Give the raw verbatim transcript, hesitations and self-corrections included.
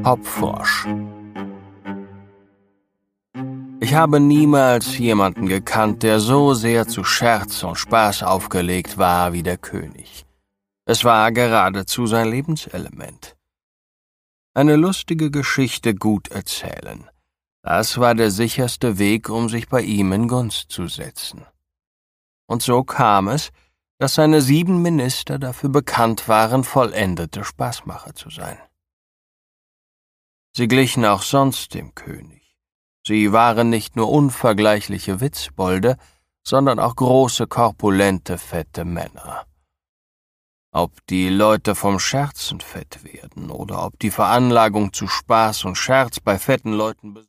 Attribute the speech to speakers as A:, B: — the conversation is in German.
A: Hopfrosch. Ich habe niemals jemanden gekannt, der so sehr zu Scherz und Spaß aufgelegt war wie der König. Es war geradezu sein Lebenselement. Eine lustige Geschichte gut erzählen. Das war der sicherste Weg, um sich bei ihm in Gunst zu setzen. Und so kam es, dass seine sieben Minister dafür bekannt waren, vollendete Spaßmacher zu sein. Sie glichen auch sonst dem König. Sie waren nicht nur unvergleichliche Witzbolde, sondern auch große, korpulente, fette Männer. Ob die Leute vom Scherzen fett werden oder ob die Veranlagung zu Spaß und Scherz bei fetten Leuten